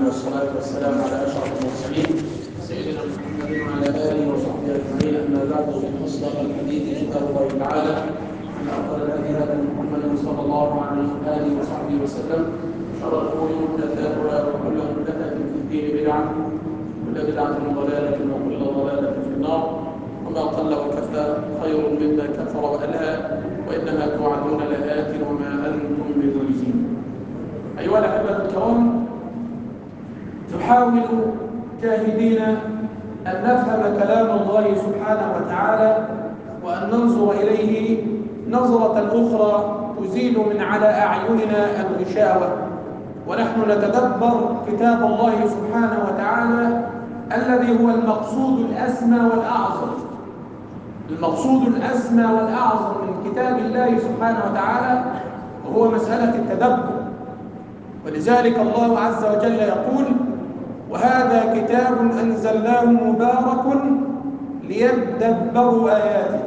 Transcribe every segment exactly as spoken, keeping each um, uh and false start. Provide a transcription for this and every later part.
والصلاة والسلام على أشرف المرسلين سيدنا محمد وعلى آله وصحبه أجمعين. أما بعد، فإن أصدق الحديث كتاب الله تعالى، وإن أفضل الهدي هدي محمد صلى الله عليه وآله وصحبه وسلم. شر الأمور محدثاتها، وكل محدثة في الدين بدعة، وكل بدعة ضلالة، وكل ضلالة في النار. وما قل وكفى خير مما كثر وألهى، وإنما توعدون لآت وما أنتم بمعجزين. أيها الأحبة الكرام، نحاول جاهدين أن نفهم كلام الله سبحانه وتعالى، وأن ننظر إليه نظرة أخرى تزيل من على أعيننا الغشاوة، ونحن نتدبر كتاب الله سبحانه وتعالى الذي هو المقصود الأسمى والأعظم. المقصود الأسمى والأعظم من كتاب الله سبحانه وتعالى وهو مسألة التدبر. ولذلك الله عز وجل يقول: وهذا كتاب أنزلناه مبارك ليدبروا آياته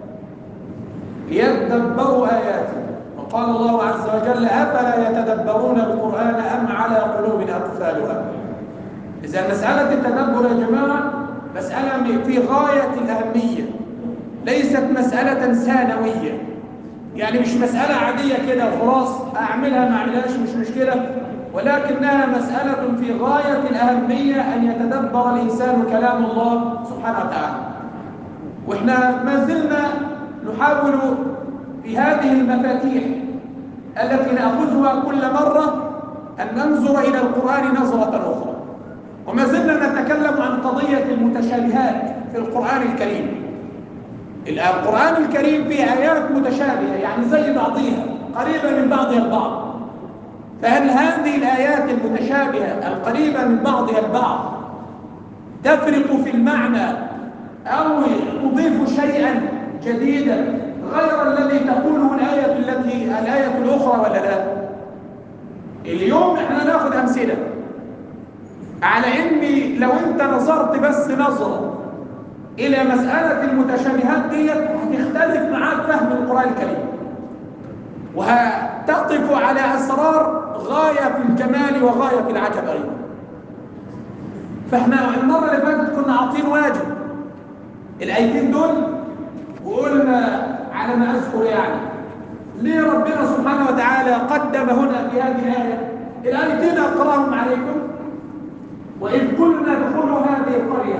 ليدبروا آياته وقال الله عز وجل: أفلا يتدبرون القرآن أم على قلوب أقفالها. إذا مسألة التدبر يا جماعة مسألة في غاية الأهمية، ليست مسألة ثانوية، يعني مش مسألة عادية كده خلاص أعملها ما أعملهاش مش مشكلة، ولكنها مسألة في غاية الأهمية أن يتدبر الإنسان كلام الله سبحانه وتعالى. وإحنا ما زلنا نحاول في هذه المفاتيح التي نأخذها كل مرة أن ننظر إلى القرآن نظرة أخرى، وما زلنا نتكلم عن قضية المتشابهات في القرآن الكريم. القرآن الكريم فيه آيات متشابهة، يعني زي بعضها قريبة من بعضها البعض. فهل هذه الآيات المتشابهة القريبة من بعضها البعض تفرق في المعنى أو تضيف شيئا جديدا غير الذي تقوله الآية التي الآية الأخرى ولا لا؟ اليوم احنا ناخذ أمثلة على إن لو أنت نظرت بس نظرة إلى مسألة المتشابهات ديت هتختلف معاك فهم القرآن الكريم، وهتقف على أسرار غاية في الجمال وغاية في العجب أيضا. فإحنا المرة اللي فاتت كنا عاطين واجب الآيتين دول، وقلنا على ما أذكر يعني ليه ربنا سبحانه وتعالى قدم هنا في هذه الآية الآيتين أقرأهم عليكم: وإذ قلنا ادخلوا هذه القرية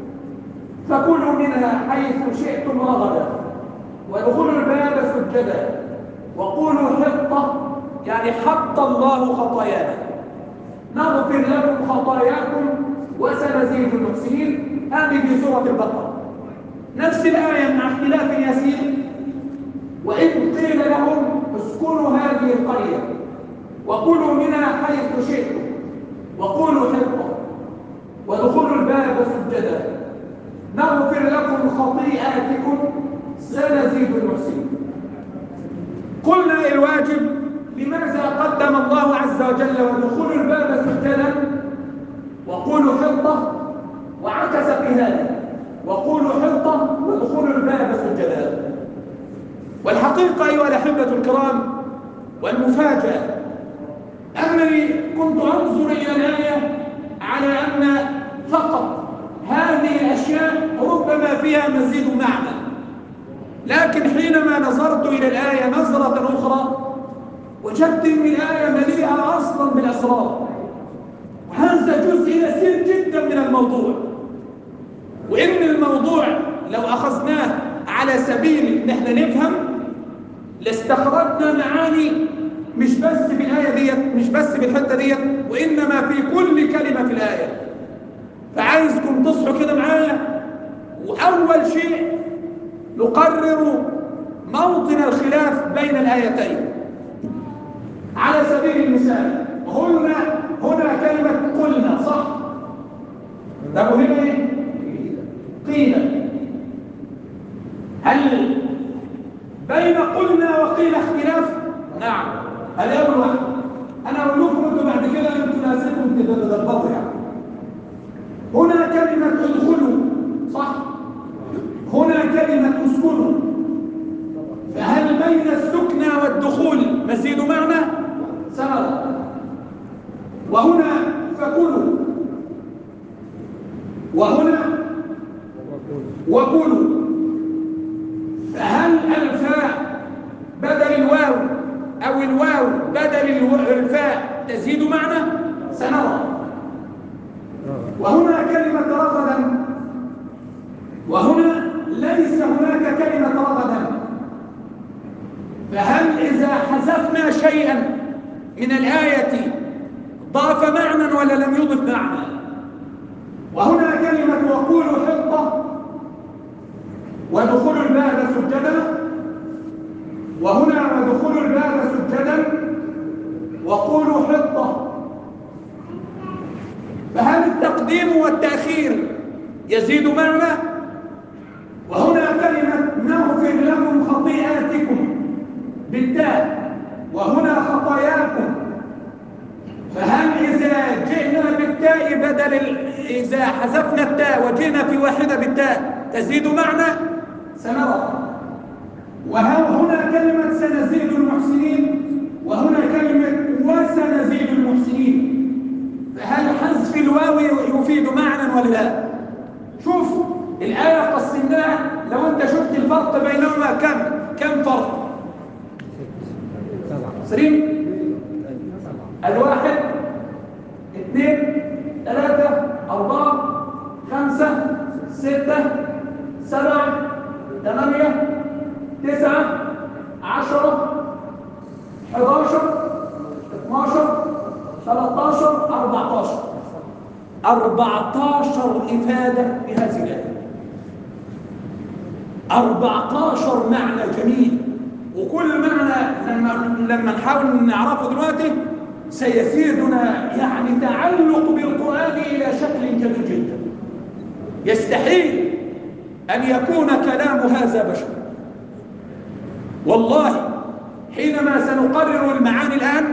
فكلوا منها حيث شئتم رغدا وادخلوا الباب سجدا وقولوا حطة، يعني حط الله خطايانا نغفر لكم خطاياكم وسنزيد المحسنين. هذه في سورة البقرة، نفس الآية مع اختلاف يسير: وإذ قيل لهم اسكنوا هذه القرية وكلوا منها حيث شئتم وقولوا حطة وادخلوا الباب سجدا نغفر لكم خطيئاتكم سنزيد المحسنين. قلنا الواجب: لماذا قدم الله عز وجل وادخلوا الباب سجدا وقولوا حطة، وعكس في هذا وقولوا حطة وادخلوا الباب سجدا؟ والحقيقة أيها الأحبة الكرام والمفاجأة أنني كنت أنظر إلى الآية على أن فقط هذه الأشياء ربما فيها مزيد معنى، لكن حينما نظرت إلى الآية نظرة أخرى وجدت أن الآية مليئة أصلا بالأسرار، وهذا جزء يسير جدا من الموضوع. وإن الموضوع لو أخذناه على سبيل أن احنا نفهم لاستخرجنا معاني مش بس في الآية ديت، مش بس في الحتة ديت، وإنما في كل كلمة في الآية. فعايزكم تصحوا كده معايا، وأول شيء نقرر موطن الخلاف بين الآيتين. على سبيل المثال هنا هنا كلمة قلنا، صح؟ طب وهنا ايه؟ قيل. هل بين قلنا وقيل اختلاف؟ نعم. هل أول واحد أنا أقول لكم أنتم بعد كده أنتم لازمكم تتدبروا يعني. هنا كلمة ادخلوا، صح؟ هنا كلمة اسكنوا. فهل بين السكنى والدخول مزيد معنى؟ سبب. وهنا فكلوا وهنا وكلوا. فهل الفاء بدل الواو أو الواو بدل الفاء تزيد معنى؟ سنرى. وهنا كلمة رغدا، وهنا ليس هناك كلمة رغدا. فهل إذا حذفنا شيئا من الآية ضاف معنى ولا لم يضف معنى؟ وهنا كلمة وقولوا حطة ودخول الباب سجدا، وهنا ودخول الباب سجدا وقولوا حطة. فهل التقديم والتأخير يزيد معنى؟ وهنا كلمة نغفر لكم خطيئاتكم بالتاء، وهنا خطاياكم. فهل إذا جئنا بالتاء بدل ال... إذا حذفنا التاء وجئنا في واحدة بالتاء تزيد معنى؟ سنرى. وهنا كلمة سنزيد المحسنين، وهنا كلمة وسنزيد المحسنين. فهل حذف الواو يفيد معنى ولا لا؟ شوف الآية قسمناها، لو أنت شفت الفرق بينهما كم كم فرق؟ سرين الواحد اثنين ثلاثة أربعة خمسة ستة سبعة ثمانية تسعة عشرة حداشر اثناشر ثلاثاشر أربعتاشر أربعتاشر إفادة بهذه الآية. أربعتاشر معنى جميل، وكل معنى لما لما نحاول نعرفه دلوقتي سيزيدنا يعني تعلق بالقرآن إلى شكل كبير جدا. يستحيل أن يكون كلام هذا بشر. والله حينما سنقرر المعاني الآن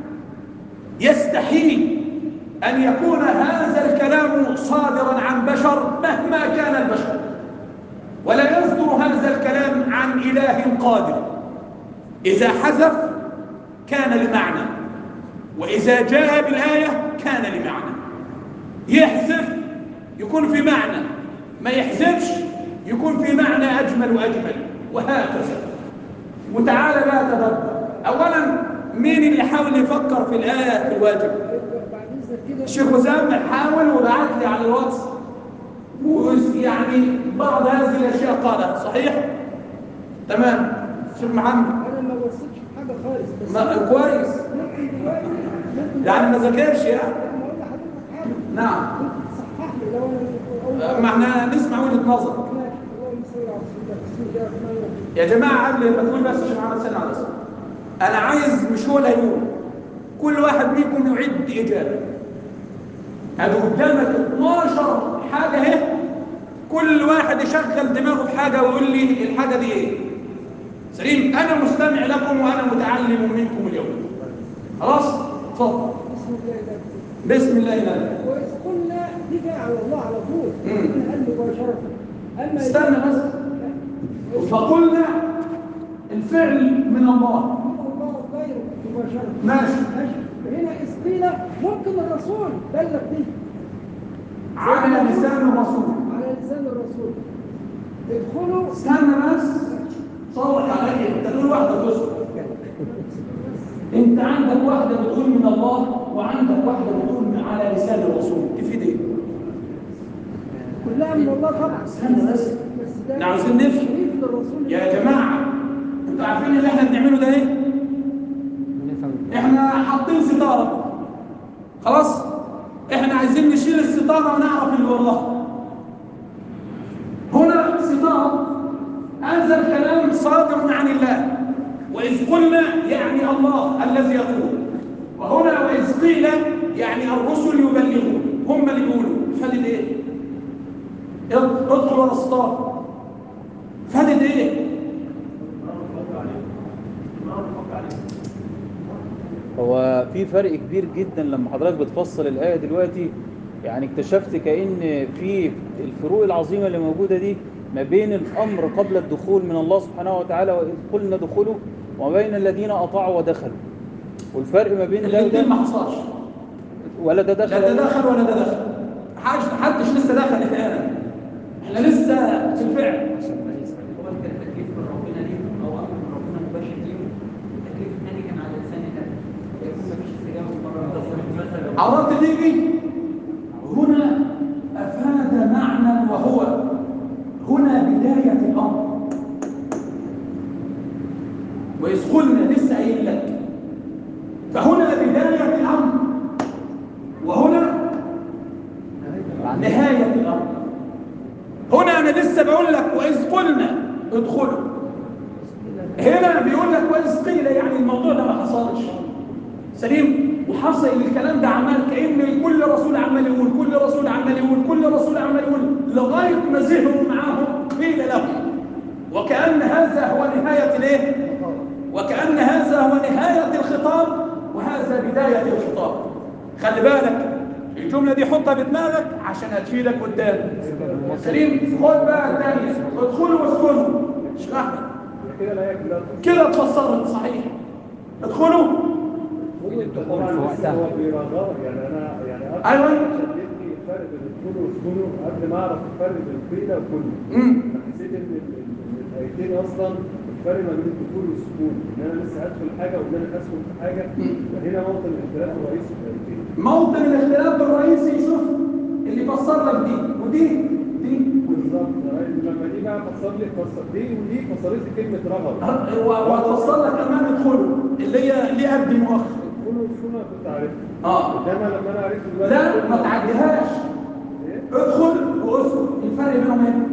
يستحيل أن يكون هذا الكلام صادرا عن بشر مهما كان البشر، ولا يصدر هذا الكلام عن إله قادر. إذا حذف كان لمعنى، وإذا جاء بالآية كان لمعنى. يحذف يكون في معنى، ما يحذفش يكون في معنى أجمل وأجمل، وهكذا. وتعالى بقى تدبر. أولا مين اللي حاول يفكر في الآية في الواجب؟ الشيخ وسام حاول وبعت لي على الواتس ويعني بعض هذه الأشياء قالها صحيح؟ تمام. الشيخ محمد أنا ما بصيتش في حاجة خالص، بس ما كويس يعني ما ذاكرش يعني. نعم صحح لي لو أنا معناها نسمع وجهة نظر. يا جماعة قبل ما تقول بس الشيخ محمد سنة على الصلاة، أنا عايز مش هو اللي هيقول، كل واحد منكم يعد إجابة. هذا قدامك اثناشر حاجة اهي، كل واحد يشغل دماغه في حاجة ويقول لي الحاجة دي إيه. سليم، أنا مستمع لكم وأنا متعلم منكم اليوم. خلاص؟ اتفضل. بسم الله الرحمن الرحيم. وإذ قلنا دي جاء على الله على طول، قال مباشرة. أما استنى بس. فقلنا الفعل من الله. الله غير مباشرة. ماشي. ماشي. هنا إذ قيل ممكن الرسول بلغ دي. على لسان الرسول. على لسان الرسول. ادخلوا. استنى بس. صوت عليك، انت تقول واحدة تسكت. انت عندك واحدة بتقول من الله وعندك واحدة بتقول على لسان الرسول، تفيد ايه؟ كلها من الله طبعا. استنى بس. احنا عاوزين نفهم. يا جماعة انتوا عارفين اللي احنا بنعمله ده ايه؟ احنا حاطين ستارة. خلاص؟ احنا عايزين نشيل الستارة ونعرف اللي وراها. هنا ستارة، هذا الكلام صادر عن الله. وإذ قلنا يعني الله الذي يقول، وهنا وإذ قيل يعني الرسل يبلغون، هم اللي يقولوا. فادت ايه؟ ادخل ورا الستارة. فادت ايه؟ هو في فرق كبير جدا لما حضرتك بتفصل الآية دلوقتي، يعني اكتشفت كأن في الفروق العظيمة اللي موجودة دي ما بين الأمر قبل الدخول من الله سبحانه وتعالى وإذ قلنا دخلوا، وما بين الذين أطاعوا ودخلوا. والفرق ما بين ده وده ما حصلش، ولا ده دخل لا ده دخل ولا ده دخل. حاج محدش لسه دخل الان، احنا لسه في الفعل. هو كان تكليف من ربنا ليهم او امر من ربنا مباشر ليهم، التكليف الثاني كان على لسان الله، يكون مفيش استجابه مره. عرفت تيجي هنا افاد معنى وهو هنا بدايه الامر. واذ قلنا لسه قايل لك، فهنا بدايه الامر وهنا نهايه الامر. هنا انا لسه بقول لك واذ قلنا ادخلوا، هنا بيقول لك واذ قيل، يعني الموضوع ده ما حصلش. سليم؟ وحصل الكلام ده عمال كأن كل رسول عمال يقول، كل رسول عمال يقول، كل رسول عمال يقول، لغايه ما زهروا معاهم قيل لهم، وكأن هذا هو نهايه الايه؟ وكأن هذا هو نهايه الخطاب وهذا بدايه الخطاب. خلي بالك الجمله دي حطها بدماغك عشان هتفيدك قدام. سليم؟ خد بقى الثانيه، ادخلوا واسكنوا. اشرح لي كده اتفسرت صحيح. ادخلوا طبعا هو بيرغب، يعني انا يعني ايوه شدتني الفرق بين الكل والسكون قبل ما اعرف الفرق بين القيله وكله. حسيت ان الايتين اصلا الفرق ما بين الدخول والسكون، ان انا لسه هدخل حاجه وان انا اسكن في حاجه. فهنا موطن الاختلاف الرئيسي في الايتين. موطن الاختلاف الرئيسي، شوف اللي فسر لك دي ودي دي بالظبط. لما دي بقى فسر لي فسر دي ودي فسرت لي كلمه رغب، وهتفسر لك كمان ادخلوا اللي هي ليه قبل مؤخر. الكل والسكون انا كنت عارفها، اه انما لما انا عرفت دلوقتي لا ما تعديهاش. ادخل واسكن، الفرق بينهم ايه؟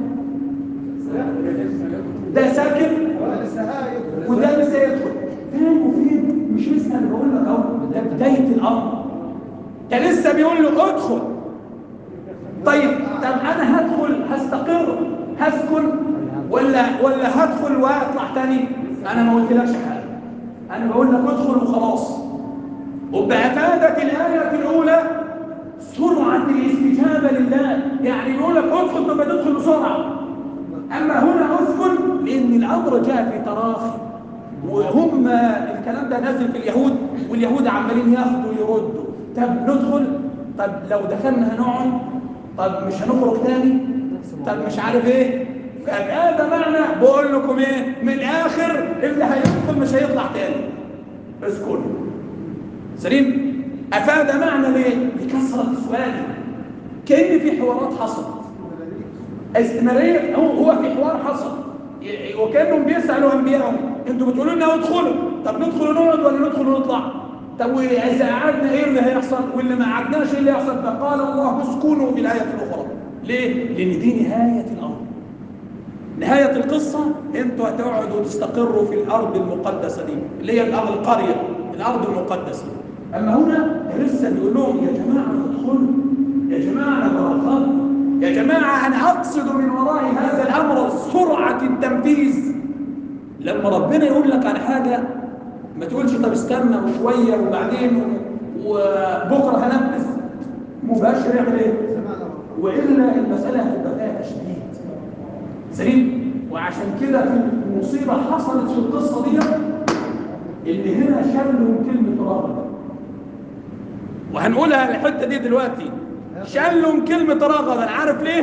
ده ساكن وده لسه يدخل. فين وفين؟ مش لسه انا بقول لك اهو، ده بدايه الامر. ده لسه بيقول له ادخل. طيب طب انا هدخل هستقر هسكن ولا ولا هدخل واطلع تاني؟ انا ما قلتلكش حاجه، انا بقول لك ادخل وخلاص. وبافادت الايه الاولى سرعه الاستجابه لله، يعني بيقول لك ادخل تبقى تدخل بسرعه. اما هنا اسكن لان الامر جاء في تراخي، وهم الكلام ده نازل في اليهود، واليهود عمالين ياخدوا ويردوا. طب ندخل، طب لو دخلنا هنقعد، طب مش هنخرج تاني، طب مش عارف ايه. فهذا معنى بقول لكم ايه من الاخر، اللي هيدخل مش هيطلع تاني. اسكنوا. سليم؟ افاد معنى ليه؟ لكثره السؤال، كأن في حوارات حصلت استمراريه. هو في حوار حصل وكانهم بيسالوا انبيائهم، انتوا بتقولوا لنا ادخلوا، طب ندخل ونقعد ولا ندخل ونطلع؟ طب واذا قعدنا ايه اللي هيحصل؟ واللي ما قعدناش ايه اللي هيحصل؟ فقال الله اسكنوا في الايه الاخرى. ليه؟ لان دي نهايه الامر، نهايه القصه. انتوا هتقعدوا وتستقروا في الارض المقدسه دي اللي هي الارض القريه، الارض المقدسه. اما هنا لسه بيقول لهم يا جماعه ادخلوا، يا جماعه بركات، يا جماعه انا اقصد من وراء هذا الامر سرعه التنفيذ. لما ربنا يقول لك على حاجه ما تقولش طب استنى وشويه وبعدين وبكره هنفذ، مباشر يعمل ايه؟ والا المساله هتبقى فيها تشديد. سليم؟ وعشان كده في مصيبه حصلت في القصه دي، اللي هنا شالهم كلمه رغبه، وهنقولها الحته دي دلوقتي. شالهم كلمه رغبه، عارف ليه؟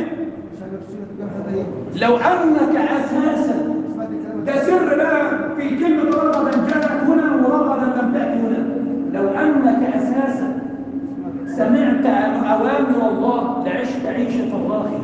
لو انك اساسا، ده سر بقى في كلمه رغبا جاءت هنا ورغبا لم تاتي هنا. لو انك اساسا سمعت اوامر الله لعشت عيشه راغده،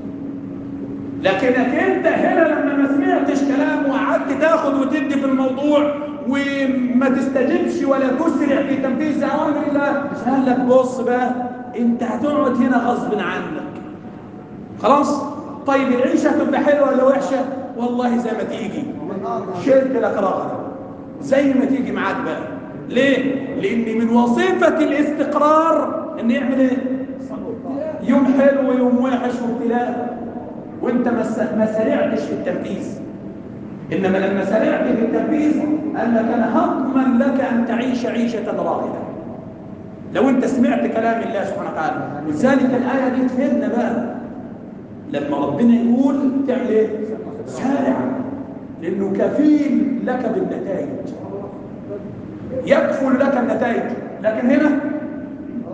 لكنك انت هنا لما ما سمعتش كلامه وقعدت تاخد وتدي في الموضوع وما تستجبش ولا تسرع في تنفيذ اوامر الله، قال لك بص بقى انت هتقعد هنا غصب عنك. خلاص؟ طيب العيشه هتبقى حلوه ولا وحشه؟ والله زي ما تيجي، شلت لك رغبه زي ما تيجي معاك بقى. ليه؟ لان من وظيفه الاستقرار ان يعمل ايه؟ يوم حلو ويوم وحش وابتلاء، وانت ما سرعتش في التنفيذ. انما لما سرعت في التنفيذ قال لك انا هضمن لك ان تعيش عيشه راغده لو انت سمعت كلام الله سبحانه وتعالى. ولذلك الايه دي تفيدنا بقى لما ربنا يقول تعمل ايه؟ سارع، لانه كفيل لك بالنتائج، يكفل لك النتائج. لكن هنا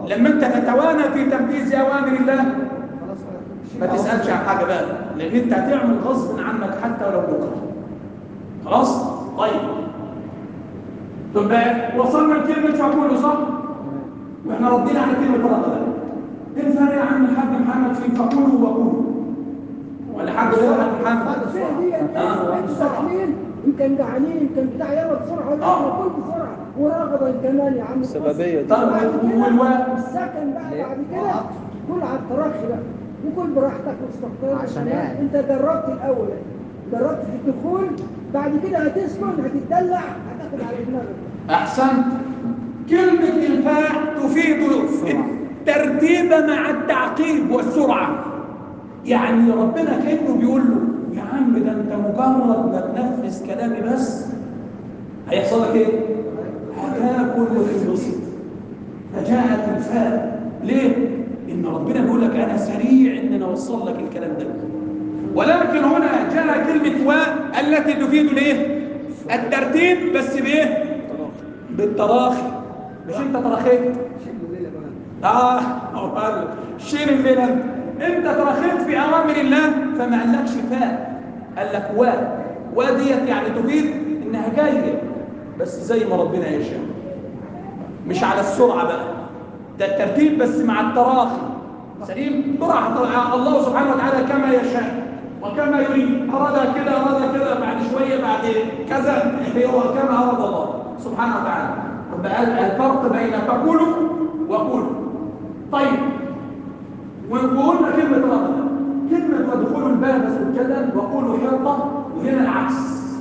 لما انت تتوانى في تنفيذ اوامر الله ما تسالش عن حاجه بقى، لان انت هتعمل غصب عنك حتى ولو بكره. خلاص؟ طيب طب بقى وصلنا لكلمه فقولوا صح؟ واحنا ردينا على كلمه رد. ايه الفرق يا عم الحاج محمد في فقولوا وقولوا؟ ولا حاجه غير الحاج محمد؟ دي انت ساكنين يمكن جعانين يمكن بتاع يلا بسرعه ولا آه. كل بسرعه ورغبا كمان يا عم السببية دي. طب والواو السكن بقى بعد كده كل على التراخي بقى وكل براحتك واستقطاب عشان يعني. انت جربت الاول جربت في الدخول بعد كده هتسكن هتتدلع هتاخد على دماغك. احسنت. كلمه الفاء تفيد الترتيب مع التعقيب والسرعه. يعني ربنا كانه بيقول له يا عم ده انت مجرد ما تنفذ كلامي بس هيحصل لك ايه؟ هتاكل وتنبسط. فجاءت الفاء ليه؟ ان ربنا بيقول لك انا سريع ان انا اوصل لك الكلام ده. ولكن هنا جاء كلمه واء التي تفيد الايه؟ الترتيب بس بايه؟ بالتراخي. مش انت تراخيت؟ اه قال شيل الليله. انت تراخيت في اوامر الله فما قالكش فاء، قال لك واء. واء ديت يعني تفيد انها جايه بس زي ما ربنا يشاء، مش على السرعه بقى. ده الترتيب بس مع التراخي. سليم؟ سرعه الله سبحانه وتعالى كما يشاء وكما يريد. اراد كده اراد كده بعد شويه بعد كذا هو كما اراد الله سبحانه وتعالى. يبقى الفرق بين فقولوا وقولوا. طيب وقلنا كلمه رغبه، كلمه وادخلوا الباب سجدا وقولوا حطه، وهنا العكس.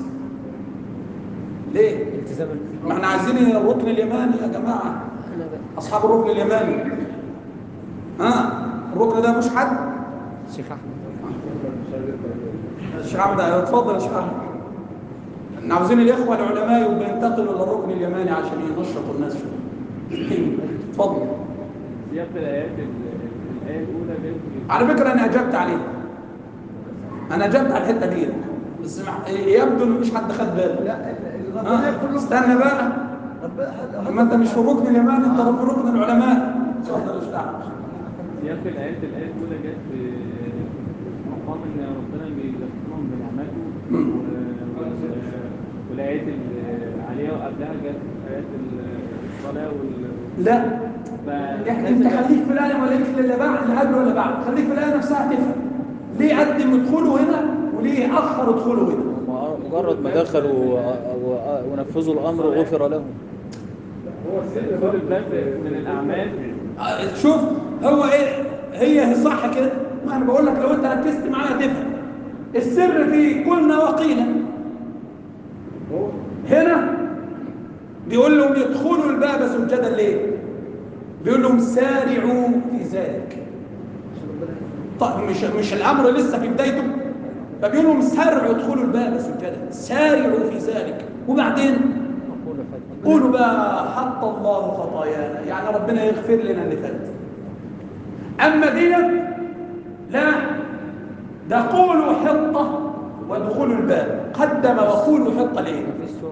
ليه؟ ما احنا عايزين الركن اليماني يا جماعه، اصحاب الركن اليماني. ها الركن ده مش حد؟ شيخ احمد الشيخ احمد اتفضل يا شيخ احمد. احنا عاوزين الاخوه العلماء يبقوا ينتقلوا للركن اليماني عشان ينشطوا الناس شويه. اتفضل. سياق الايات الايه الاولى جت على فكره انا اجبت عليه. انا اجبت على الحته دي بس يبدو ان مفيش حد خد باله. لا آه. استنى بقى لما انت مش في الركن اليماني انت في ركن العلماء. اتفضل يا شيخ احمد. سياق الايات الايه الاولى جت في مقام ان ربنا بيذكرهم بنعمته، والايات اللي عليها وقبلها جت ايات الصلاه وال لا يعني انت خليك في الايه ولا اللي بعد اللي قبل ولا بعد، خليك في الايه نفسها تفهم ليه قدم ادخلوا هنا وليه اخر ادخلوا هنا. مجرد ما دخلوا ونفذوا الامر غفر لهم. هو السر من الاعمال. شوف هو ايه هي صح كده. ما انا بقول لك لو انت ركزت معايا تفهم السر في قلنا وقيلا. هنا بيقول لهم يدخلوا الباب سجدا ليه؟ بيقول لهم سارعوا في ذلك. طيب مش مش الامر لسه في بدايته، فبيقول لهم سارعوا ادخلوا الباب سجدا، سارعوا في ذلك. وبعدين قولوا بقى حط الله خطايانا، يعني ربنا يغفر لنا اللي فات. اما ديت لا، ده قولوا حطه وادخلوا الباب. قدم وقولوا حطه ليه؟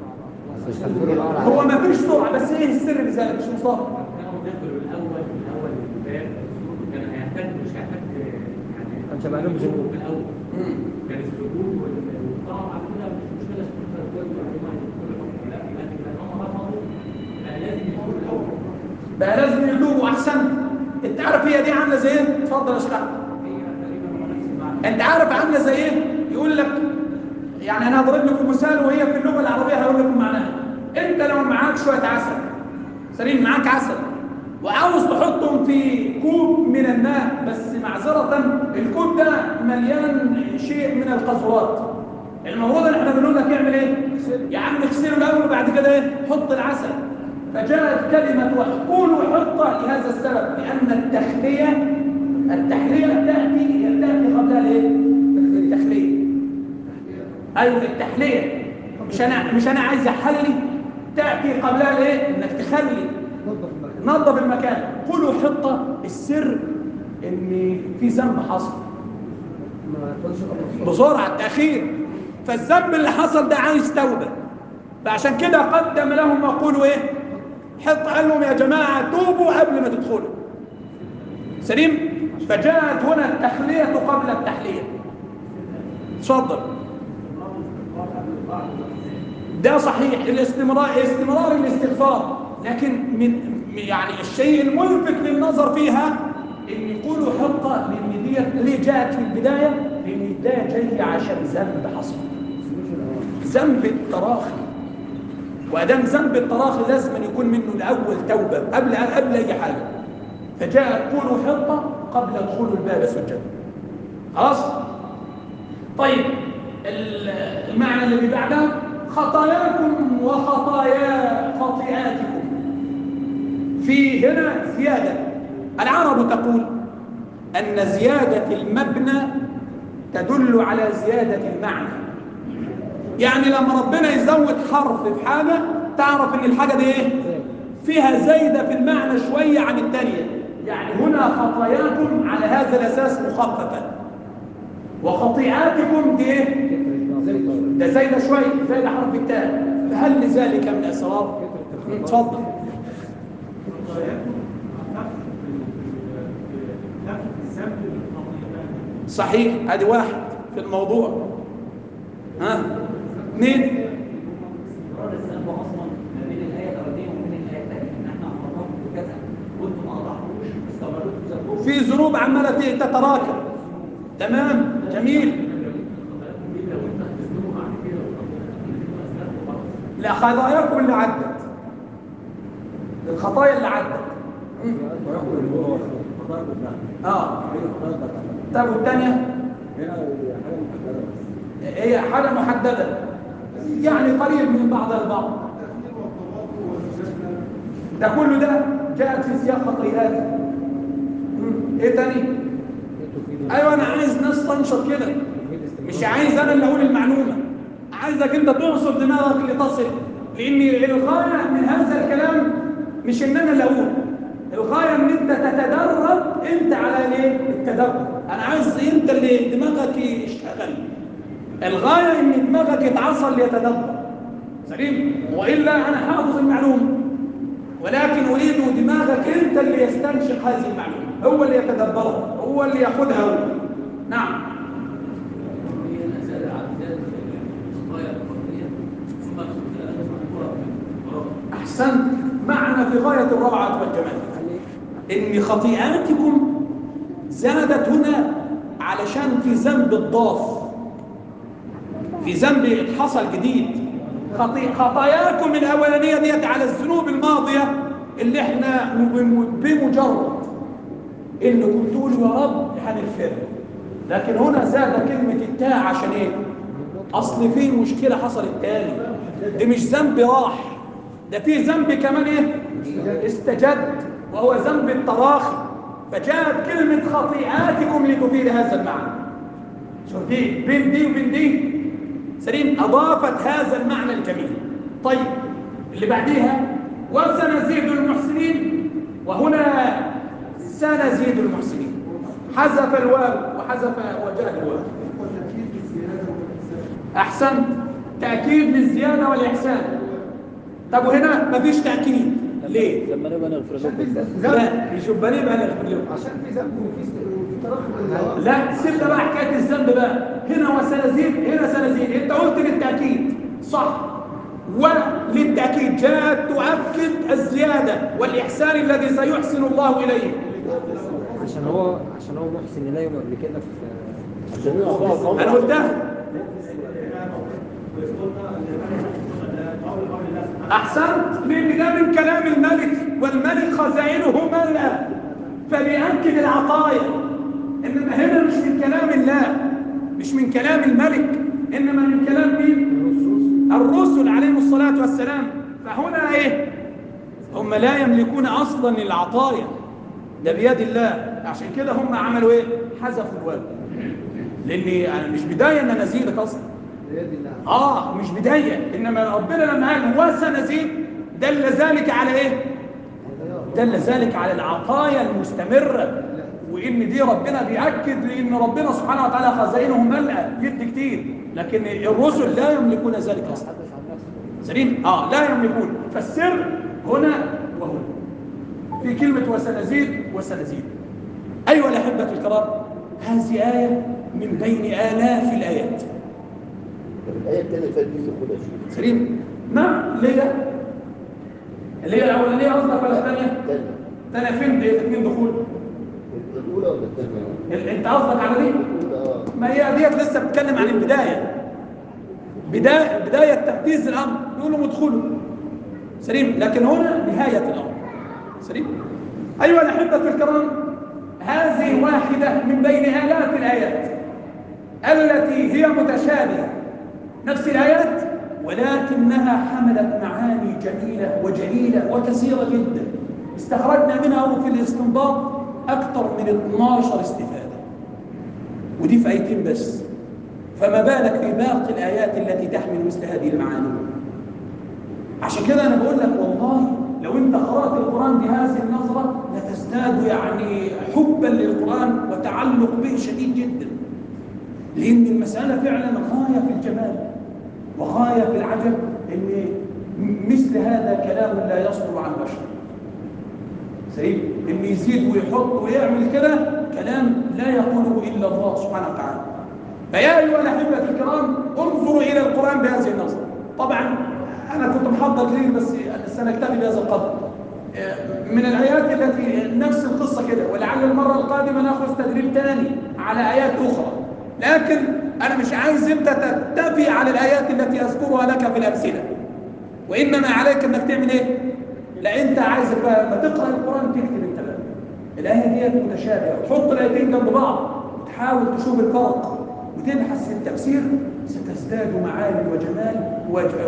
هو ما فيش سرعه، بس ايه السر في ذلك؟ مش مصاب كانوا دخلوا الاول في الاول الباب كان هيحتاج مش هيحتاج يعني كان شبه لهم في الاول كان السجود والطاعه على كده مش مشكله اسمها السجود لا لكن هم رفضوا لازم يدخلوا الاول بقى لازم يدوبوا. احسن. انت عارف هي دي عامله زي ايه؟ اتفضل اشرح. انت عارف عامله زي ايه؟ يقول لك يعني انا هضرب لكم مثال وهي في اللغه العربيه هقول لكم معناها. انت لو معاك شويه عسل سليم، معاك عسل وعاوز تحطهم في كوب من الماء، بس معذره الكوب ده مليان شيء من القذورات. المفروض ان احنا بنقول لك اعمل ايه؟ يا عم اغسله الاول وبعد كده ايه؟ حط العسل. فجاءت كلمه وحقول وحطه لهذا السبب، لان التخليه التحليه تاتي تاتي قبلها الايه؟ التخليه. ايوه التحليه. مش انا مش انا عايز احلي، تاتي قبلها الايه؟ انك تخلي نظف المكان. قولوا حطه. السر ان في ذنب حصل بسرعه التاخير، فالذنب اللي حصل ده عايز توبه، فعشان كده قدم لهم وقولوا ايه؟ حط. قال لهم يا جماعه توبوا قبل ما تدخلوا. سليم. فجاءت هنا التخلية قبل التحلية. تفضل. ده صحيح، الاستمرار استمرار الاستغفار، لكن من يعني الشيء الملفت للنظر فيها ان يقولوا حقه لان ديت ليه جاءت في البدايه؟ لان ده جاي عشان ذنب حصل، ذنب التراخي، وادام ذنب التراخي لازم أن يكون منه الاول توبه قبل قبل اي حاجه. فجاءت قولوا حقه قبل دخول الباب سجدا. خلاص؟ طيب المعنى اللي بعدها خطاياكم وخطايا خطيئاتكم. في هنا زيادة. العرب تقول أن زيادة المبنى تدل على زيادة المعنى. يعني لما ربنا يزود حرف في حاجة تعرف أن الحاجة دي إيه؟ فيها زايدة في المعنى شوية عن الثانية. يعني هنا خطاياكم على هذا الأساس مخففة، وخطيئاتكم دي إيه؟ ده زايدة شوية، زايدة حرف التاء. فهل لذلك من أسرار؟ تفضل. صحيح، ادي واحد في الموضوع. ها اثنين، استمرار الذنب اصلا ما بين الايه الاولانيه وبين الايه الثانيه، ان احنا امرناكم بكذا وانتم ما قطعتوش استمرتوا ذنبكم في ذنوب عماله تتراكم. تمام، جميل. لا، خطاياكم اللي عدت، الخطايا اللي عدت. اه طب والثانيه هي حاجه محدده، يعني قريب من بعضها البعض. ده كله ده جاءت في سياق خطيئات. ايه تاني؟ ايوه انا عايز ناس تنشط كده، مش عايز انا اللي اقول المعلومه، عايزك انت تعصر دماغك اللي تصل، لان الغايه من هذا الكلام مش ان انا اللي اقول، الغايه ان انت تتدرب انت على الايه؟ التدبر. انا عايز انت اللي دماغك يشتغل، الغايه ان دماغك يتعصر ليتدبر. سليم؟ والا انا حافظ المعلومه، ولكن اريد دماغك انت اللي يستنشق هذه المعلومه، هو اللي يتدبرها، هو اللي ياخذها هو. نعم. أحسنت، معنى في غاية الروعة والجمال إن خطيئاتكم زادت هنا علشان في ذنب الضاف، في ذنب حصل جديد. خطي... خطاياكم الأولانية ديت على الذنوب الماضية اللي احنا بمجرد إنكم تقولوا يا رب هنغفر، لكن هنا زاد كلمة التاء عشان إيه؟ أصل في مشكلة حصلت تاني، دي مش ذنب راح، ده في ذنب كمان ايه؟ استجد، وهو ذنب التراخي. فجاءت كلمة خطيئاتكم لتفيد هذا المعنى. شوف دي بين دي وبين دي سليم، أضافت هذا المعنى الجميل. طيب اللي بعديها وسنزيد المحسنين، وهنا سنزيد المحسنين، حذف الواو وحذف وجاء الواو. أحسنت، تأكيد للزيادة والإحسان. طب وهنا مفيش تأكيد ليه؟ لما نبقى نغفر لكم. لا مش يبقى نبقى نغفر لكم عشان في ذنب وفي تراخي. لا سيبنا بقى حكايه الذنب بقى. هنا وسنزيد، هنا سنزيد، انت قلت للتأكيد صح، وللتأكيد جاءت تؤكد الزيادة والإحسان الذي سيحسن الله إليه. عشان هو عشان هو محسن إليه قبل كده في أنا قلتها. أحسنت، لأن ده من كلام الملك، والملك خزائنه ملأ، فبيأكد العطايا. إنما هنا مش من كلام الله، مش من كلام الملك، إنما من كلام مين؟ الرسل عليهم الصلاة والسلام. فهنا إيه؟ هم لا يملكون أصلا العطايا، ده بيد الله. عشان كده هم عملوا إيه؟ حذفوا الواو، لأن أنا مش بداية إن أنا أزيدك أصلا، آه مش بداية، إنما ربنا لما قال وسنزيد دل ذلك على إيه؟ دل ذلك على العطايا المستمرة، وإن دي ربنا بيأكد لأن ربنا سبحانه وتعالى خزائنه ملأ، يدي كتير، لكن الرسل لا يملكون ذلك أصلا. سليم؟ آه لا يملكون. فالسر هنا وهنا في كلمة وسنزيد وسنزيد. أيها الأحبة الكرام، هذه آية من بين آلاف الآيات. الآية الثانية فاتت دخول يا شيخ. سليم. نعم، اللي هي اللي هي الأولانية قصدك ولا الثانية؟ الثانية. الثانية فين اثنين دخول؟ الأولى ولا الثانية؟ أنت قصدك على دي؟ الأولى. ما هي ديت لسه بتتكلم عن البداية. بداية بداية تنفيذ الأمر، يقولوا ادخلوا. سليم. لكن هنا نهاية الأمر. سليم. أيها الأحبة الكرام، هذه واحدة من بين آلاف الآيات التي هي متشابهة، نفس الآيات ولكنها حملت معاني جميلة وجليلة وكثيرة جدا، استخرجنا منها في الاستنباط أكثر من اثنتي عشرة استفادة، ودي في آيتين بس، فما بالك في باقي الآيات التي تحمل مثل هذه المعاني. عشان كده أنا بقول لك والله لو أنت قرأت القرآن بهذه النظرة لتزداد يعني حبا للقرآن وتعلق به شديد جدا، لأن المسألة فعلا غاية في الجمال وغاية في العجب، إن مثل هذا كلام لا يصدر عن بشر. سيد إن يزيد ويحط ويعمل كده كلام لا يقوله إلا الله سبحانه وتعالى. فيا أيها الأحبة الكرام، انظروا إلى القرآن بهذه النظرة. طبعا أنا كنت محضر كثير بس سنكتفي بهذا القدر من الآيات التي نفس القصة كده، ولعل المرة القادمة نأخذ تدريب ثاني على آيات أخرى، لكن أنا مش عايز أنت تتفي على الآيات التي أذكرها لك في الأمثلة، وإنما عليك أنك تعمل إيه؟ لا أنت عايز لما تقرأ القرآن تكتب أنت بقى الآية دي متشابهة، وتحط الآيتين جنب بعض وتحاول تشوف الفرق وتبحث في التفسير، ستزداد معاني وجمال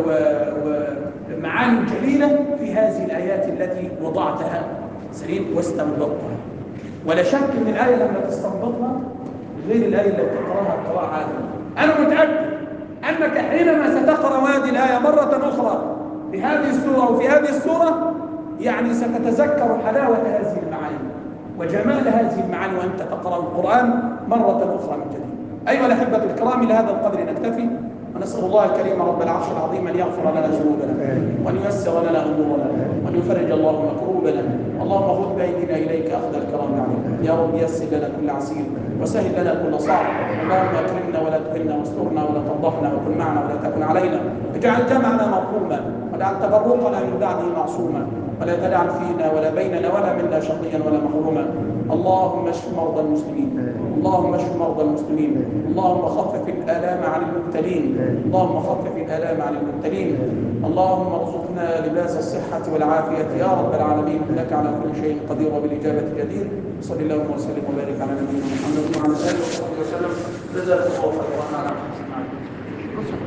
ومعاني جليلة في هذه الآيات التي وضعتها سليم واستنبطتها. ولا شك أن الآية لما تستنبطها غير الآية التي تقرأها قراءة عادية. أنا متأكد أنك حينما ستقرأ هذه الآية مرة أخرى في هذه السورة وفي هذه السورة يعني ستتذكر حلاوة هذه المعاني وجمال هذه المعاني وأنت تقرأ القرآن مرة أخرى من جديد. أيها الأحبة الكرام، لهذا القدر نكتفي، ونسأل الله الكريم رب العرش العظيم أن يغفر لنا ذنوبنا وأن ييسر لنا أمورنا وأن يفرج اللهم كروبنا. اللهم خذ بأيدينا إليك أخذ الكرام عليك يا رب، يسر لنا كل عسير وسهل لنا كل صعب. اللهم أكرمنا ولا تهنا واسترنا ولا تفضحنا وكن معنا ولا تكن علينا. اجعل جمعنا مرحوما واجعل تفرقنا من بعده معصوما، ولا تدع فينا ولا بيننا ولا منا شقيا ولا محروما. اللهم اشف مرضى المسلمين، اللهم اشف مرضى المسلمين، اللهم خفف الآلام عن المبتلين، اللهم خفف الآلام عن المبتلين. اللهم ارزقنا لباس الصحة والعافية يا رب العالمين، إنك على كل شيء قدير وبالإجابة جدير. صلى الله وسلم وبارك على نبينا محمد وعلى آله وصحبه وسلم. جزاكم الله خيرا.